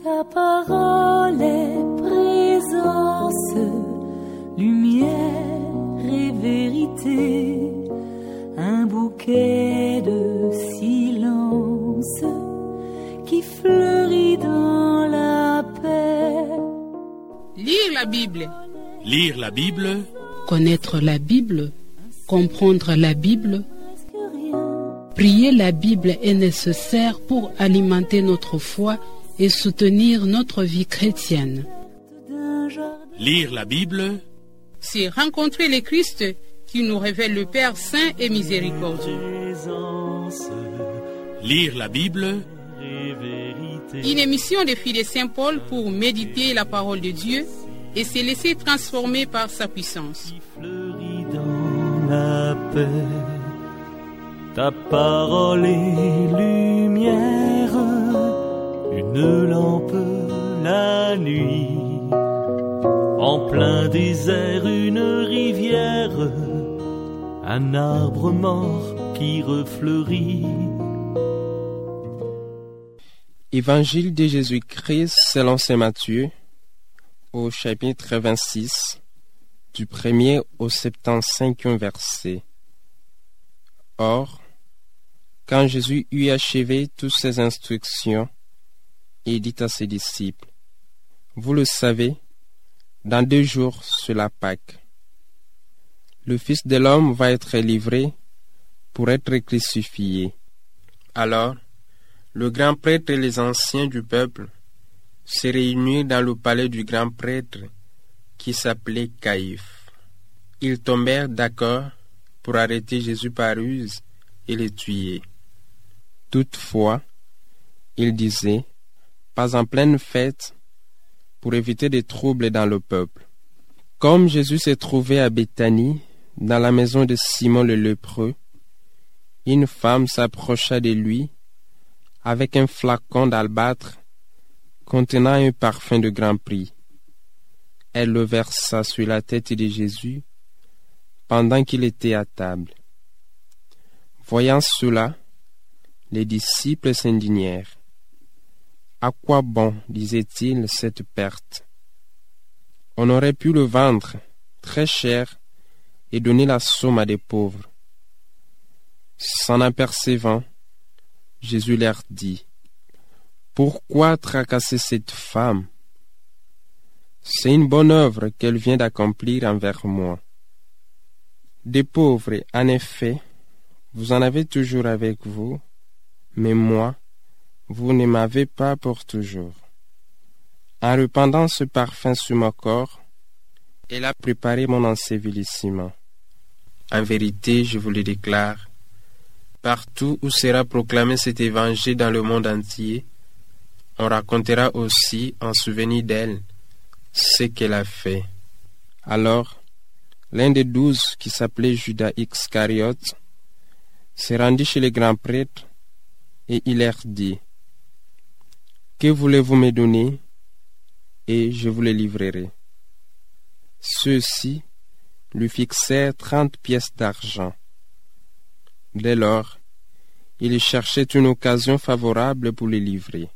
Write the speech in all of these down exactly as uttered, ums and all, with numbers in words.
Ta parole est présence, lumière et vérité, un bouquet de silence qui fleurit dans la paix. Lire la Bible. Lire la Bible. Connaître la Bible, comprendre la Bible. Prier la Bible est nécessaire pour alimenter notre foi et soutenir notre vie chrétienne. Lire la Bible, c'est rencontrer le Christ qui nous révèle le Père saint et miséricordieux. Lire la Bible, une émission de Filles de Saint-Paul pour méditer la parole de Dieu et se laisser transformer par sa puissance. Dans la paix, ta parole est lumière, une lampe la nuit, en plein désert une rivière, un arbre mort qui refleurit. Évangile de Jésus-Christ selon saint Matthieu, au chapitre vingt-six, du premier au septante-cinquième verset. Or, quand Jésus eut achevé toutes ses instructions, il dit à ses disciples, « Vous le savez, dans deux jours c'est la Pâque. Le Fils de l'homme va être livré pour être crucifié. » Alors, le grand prêtre et les anciens du peuple se réunirent dans le palais du grand prêtre qui s'appelait Caïphe. Ils tombèrent d'accord pour arrêter Jésus par ruse et le tuer. Toutefois, ils disaient, pas en pleine fête, pour éviter des troubles dans le peuple. Comme Jésus s'est trouvé à Béthanie, dans la maison de Simon le lépreux, une femme s'approcha de lui avec un flacon d'albâtre contenant un parfum de grand prix. Elle le versa sur la tête de Jésus pendant qu'il était à table. Voyant cela, les disciples s'indignèrent. « À quoi bon, disait-il, cette perte? On aurait pu le vendre très cher et donner la somme à des pauvres. » S'en apercevant, Jésus leur dit, « Pourquoi tracasser cette femme? C'est une bonne œuvre qu'elle vient d'accomplir envers moi. Des pauvres, en effet, vous en avez toujours avec vous, mais moi, vous ne m'avez pas pour toujours. En répandant ce parfum sur mon corps, elle a préparé mon ensevelissement. En vérité, je vous le déclare, partout où sera proclamé cet évangile dans le monde entier, on racontera aussi en souvenir d'elle ce qu'elle a fait. » Alors, l'un des douze, qui s'appelait Judas Iscariote, se rendit chez les grands prêtres et il leur dit, « Que voulez-vous me donner, et je vous le livrerai. » Ceux-ci lui fixèrent trente pièces d'argent. Dès lors, il cherchait une occasion favorable pour le livrer.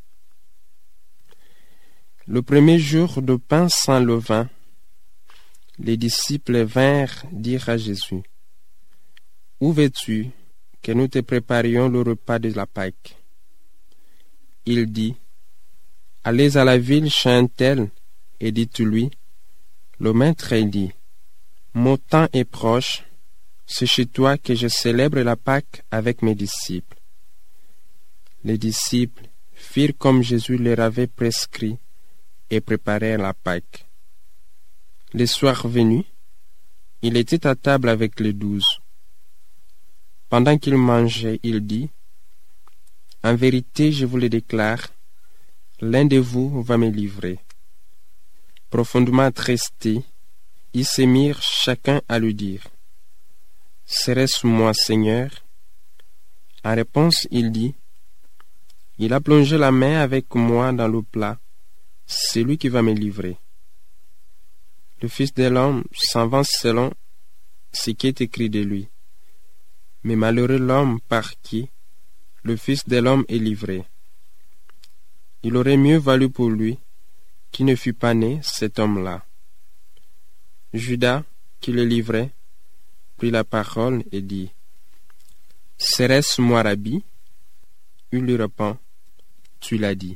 Le premier jour de pain sans levain, les disciples vinrent dire à Jésus, « Où veux-tu que nous te préparions le repas de la Pâque? » Il dit, « Allez à la ville chez un tel et dites-lui, le maître dit, mon temps est proche, c'est chez toi que je célèbre la Pâque avec mes disciples. » Les disciples firent comme Jésus leur avait prescrit et préparèrent la Pâque. Le soir venu, il était à table avec les douze. Pendant qu'il mangeait, il dit, « En vérité, je vous le déclare, l'un de vous va me livrer. » Profondément attristés, ils se mirent chacun à lui dire, « Serait-ce moi, Seigneur? » En réponse, il dit, « Il a plongé la main avec moi dans le plat, c'est lui qui va me livrer. » Le Fils de l'homme s'en va selon ce qui est écrit de lui. Mais malheureux l'homme par qui le Fils de l'homme est livré. il aurait mieux valu pour lui qu'il ne fût pas né cet homme-là. Judas, qui le livrait, prit la parole et dit, « Serait-ce moi, Rabbi ?» Il lui répond, « Tu l'as dit. »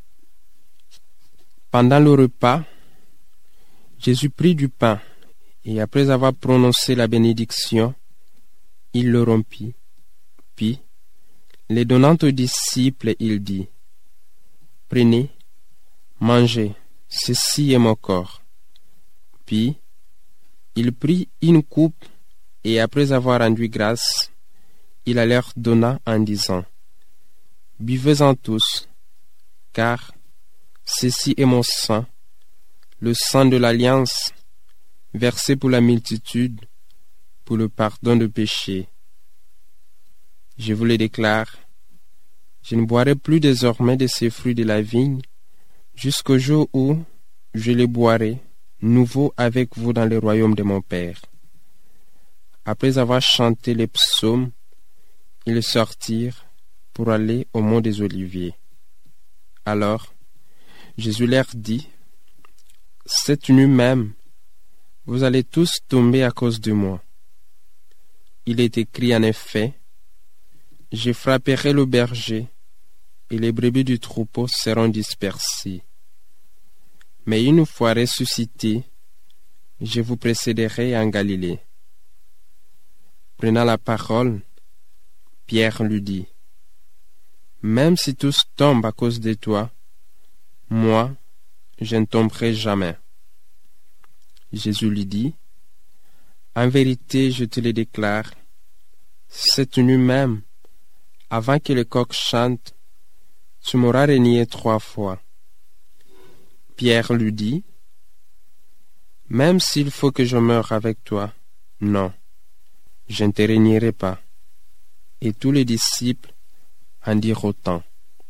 Pendant le repas, Jésus prit du pain, et après avoir prononcé la bénédiction, il le rompit. Puis, les donnant aux disciples, il dit, « Prenez, mangez, ceci est mon corps. » Puis, il prit une coupe, et après avoir rendu grâce, il la leur donna en disant, « Buvez-en tous, car ceci est mon sang, le sang de l'alliance, versé pour la multitude, pour le pardon de péchés. Je vous le déclare, je ne boirai plus désormais de ces fruits de la vigne, jusqu'au jour où je les boirai nouveau avec vous dans le royaume de mon Père. » Après avoir chanté les psaumes, ils sortirent pour aller au mont des Oliviers. Alors, Jésus leur dit, « Cette nuit même, vous allez tous tomber à cause de moi. Il est écrit en effet, « Je frapperai le berger, et les brebis du troupeau seront dispersées. Mais une fois ressuscité, je vous précéderai en Galilée. » Prenant la parole, Pierre lui dit, « Même si tous tombent à cause de toi, moi, je ne tomberai jamais. » Jésus lui dit, « En vérité, je te le déclare, cette nuit même, avant que le coq chante, tu m'auras renié trois fois. » Pierre lui dit, « Même s'il faut que je meure avec toi, non, je ne te renierai pas. » Et tous les disciples en dirent autant.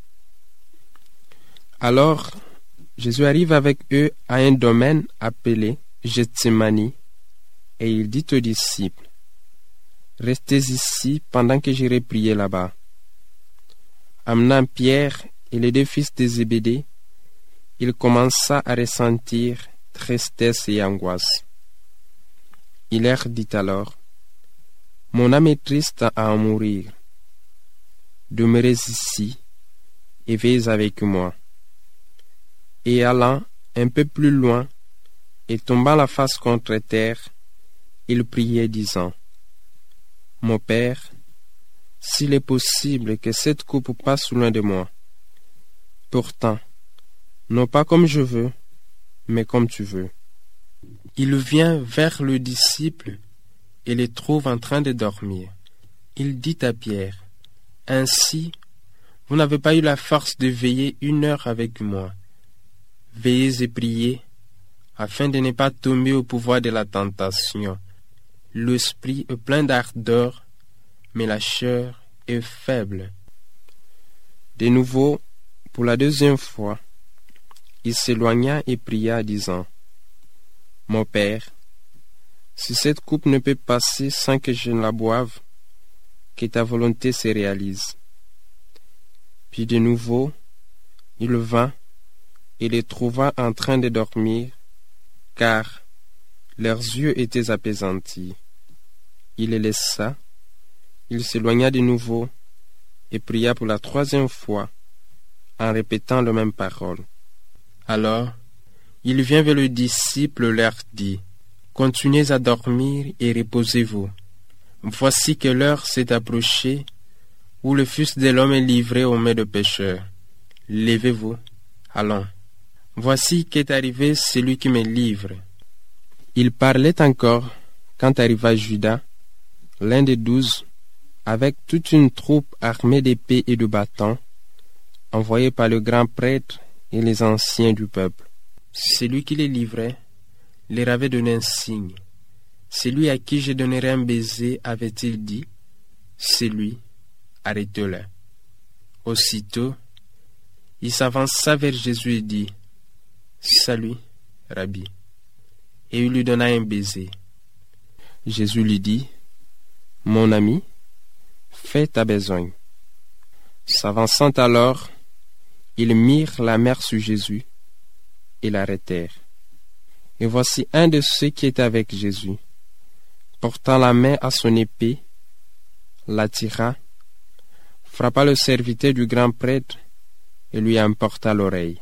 Alors, Jésus arrive avec eux à un domaine appelé Gethsémani, et il dit aux disciples, « Restez ici pendant que j'irai prier là-bas. » Amenant Pierre et les deux fils de Zébédée, il commença à ressentir tristesse et angoisse. Il leur dit alors, « Mon âme est triste à en mourir. Demeurez ici et veillez avec moi. » Et allant un peu plus loin et tombant la face contre terre, il priait disant, « Mon Père, s'il est possible que cette coupe passe loin de moi. Pourtant, non pas comme je veux, mais comme tu veux. » Il vient vers le disciple et les trouve en train de dormir. Il dit à Pierre, « Ainsi, vous n'avez pas eu la force de veiller une heure avec moi. Veillez et priez, afin de ne pas tomber au pouvoir de la tentation. L'esprit est plein d'ardeur, mais la chair est faible. » De nouveau, pour la deuxième fois, il s'éloigna et pria, disant, « Mon Père, si cette coupe ne peut passer sans que je ne la boive, que ta volonté se réalise. » Puis de nouveau, il vint et les trouva en train de dormir, car leurs yeux étaient appesantis. Il les laissa, il s'éloigna de nouveau et pria pour la troisième fois, en répétant les mêmes paroles. Alors, il vient vers le disciple et leur dit, « Continuez à dormir et reposez-vous. Voici que l'heure s'est approchée où le Fils de l'homme est livré aux mains de pécheurs. Levez-vous, allons. Voici qu'est arrivé celui qui me livre. » Il parlait encore quand arriva Judas, l'un des douze, avec toute une troupe armée d'épées et de bâtons, envoyée par le grand prêtre et les anciens du peuple. Celui qui les livrait leur avait donné un signe. Celui à qui je donnerai un baiser, avait-il dit, c'est lui, arrêtez-le. Aussitôt, il s'avança vers Jésus et dit, Salut, Rabbi. Et il lui donna un baiser. Jésus lui dit, Mon ami, fais ta besogne. S'avançant alors, ils mirent la main sur Jésus et l'arrêtèrent. Et voici un de ceux qui étaient avec Jésus, portant la main à son épée, l'attira, frappa le serviteur du grand prêtre et lui emporta l'oreille.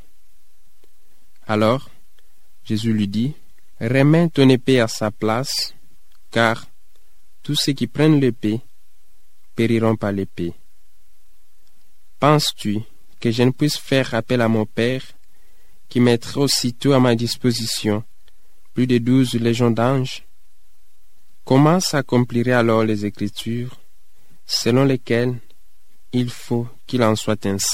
Alors, Jésus lui dit, « Remets ton épée à sa place, car tous ceux qui prennent l'épée périront par l'épée. Penses-tu que je ne puisse faire appel à mon Père, qui mettrait aussitôt à ma disposition plus de douze légions d'anges? Comment s'accompliraient alors les Écritures, selon lesquelles il faut qu'il en soit ainsi? »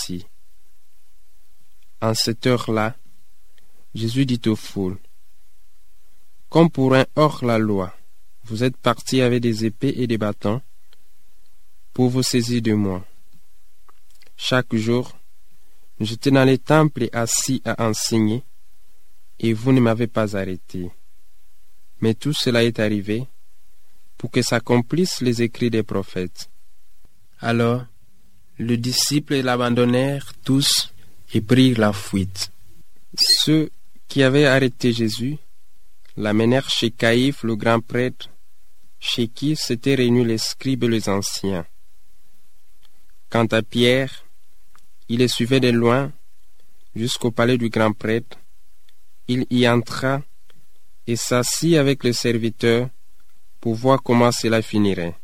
En cette heure-là, Jésus dit aux foules, « Comme pour un hors-la-loi, vous êtes partis avec des épées et des bâtons pour vous saisir de moi. Chaque jour, j'étais dans les temples et assis à enseigner, et vous ne m'avez pas arrêté. Mais tout cela est arrivé pour que s'accomplissent les écrits des prophètes. » Alors, les disciples l'abandonnèrent tous et prirent la fuite. Ceux qui avaient arrêté Jésus l'amenèrent chez Caïphe, le grand prêtre, chez qui s'étaient réunis les scribes et les anciens. Quant à Pierre, il les suivait de loin jusqu'au palais du grand prêtre. Il y entra et s'assit avec les serviteurs pour voir comment cela finirait.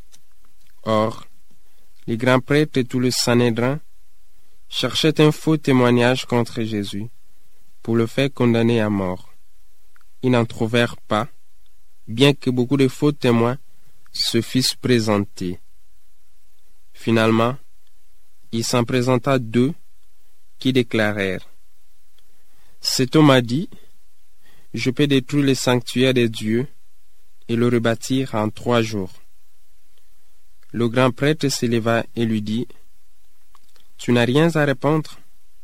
Or, les grands prêtres et tout le Sanhédrin cherchaient un faux témoignage contre Jésus pour le faire condamner à mort. Ils n'en trouvèrent pas, bien que beaucoup de faux témoins se fissent présenter. Finalement, il s'en présenta deux qui déclarèrent, « Cet homme a dit, je peux détruire le sanctuaire des dieux et le rebâtir en trois jours. » Le grand prêtre s'éleva et lui dit, « Tu n'as rien à répondre?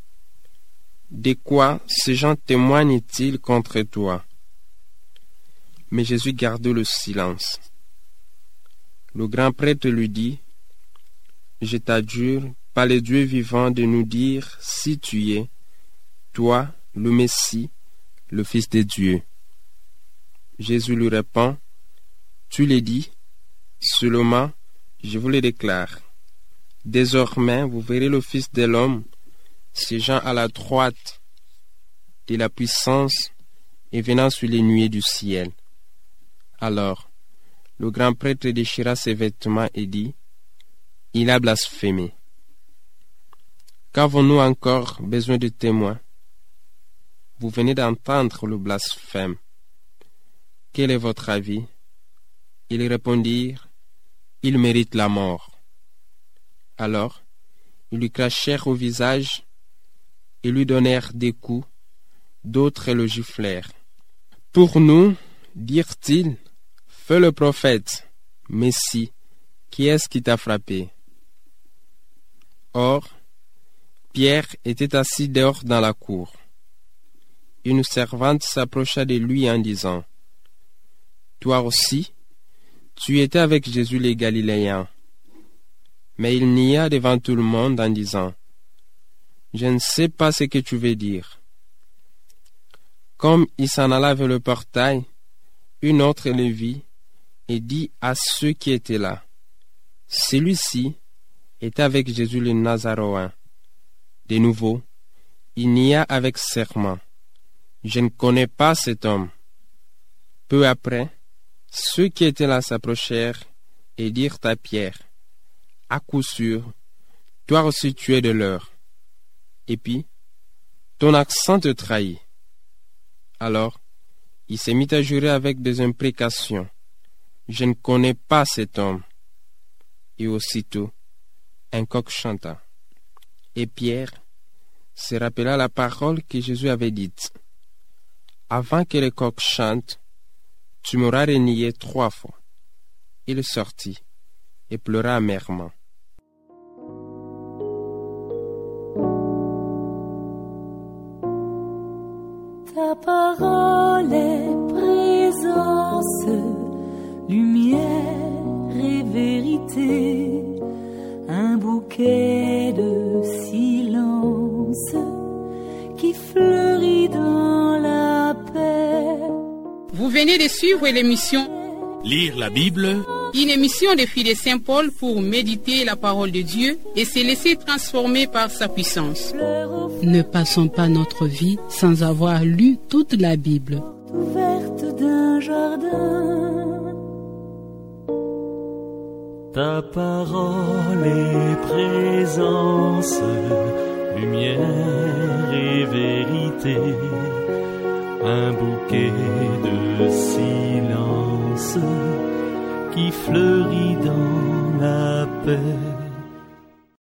De quoi ces gens témoignent-ils contre toi? » Mais Jésus gardait le silence. Le grand prêtre lui dit, « Je t'adjure par les dieux vivants de nous dire si tu es, toi, le Messie, le Fils de Dieu. » Jésus lui répond, « Tu l'as dit, seulement je vous le déclare. Désormais, vous verrez le Fils de l'homme siégeant à la droite de la puissance et venant sur les nuées du ciel. » Alors, le grand prêtre déchira ses vêtements et dit, « Il a blasphémé. Qu'avons-nous encore besoin de témoins? Vous venez d'entendre le blasphème. Quel est votre avis? » Ils répondirent, « Il mérite la mort. » Alors, ils lui crachèrent au visage et lui donnèrent des coups, d'autres le giflèrent. « Pour nous, dirent-ils, feu le prophète, Messie, qui est-ce qui t'a frappé? » Or, Pierre était assis dehors dans la cour. Une servante s'approcha de lui en disant, « Toi aussi, tu étais avec Jésus le Galiléen. » Mais il nia devant tout le monde en disant, « Je ne sais pas ce que tu veux dire. » Comme il s'en alla vers le portail, une autre le vit et dit à ceux qui étaient là, « Celui-ci était avec Jésus le Nazaréen. » De nouveau, il nia avec serment, « Je ne connais pas cet homme. » Peu après, ceux qui étaient là s'approchèrent et dirent à Pierre, « À coup sûr, toi aussi tu es de leur. Et puis, ton accent te trahit. » Alors, il se mit à jurer avec des imprécations, « Je ne connais pas cet homme. » Et aussitôt, un coq chanta. Et Pierre se rappela la parole que Jésus avait dite, « Avant que le coq chante, tu m'auras renié trois fois. » Il sortit et pleura amèrement. Ta parole est présence, lumière et vérité, un bouquet de silence qui fleurit dans la paix. Vous venez de suivre l'émission Lire la Bible, une émission des filles de Saint-Paul pour méditer la parole de Dieu et se laisser transformer par sa puissance. Ne passons pas notre vie sans avoir lu toute la Bible. Ouverte d'un jardin. Ta parole est présence, lumière et vérité, un bouquet de silence qui fleurit dans la paix.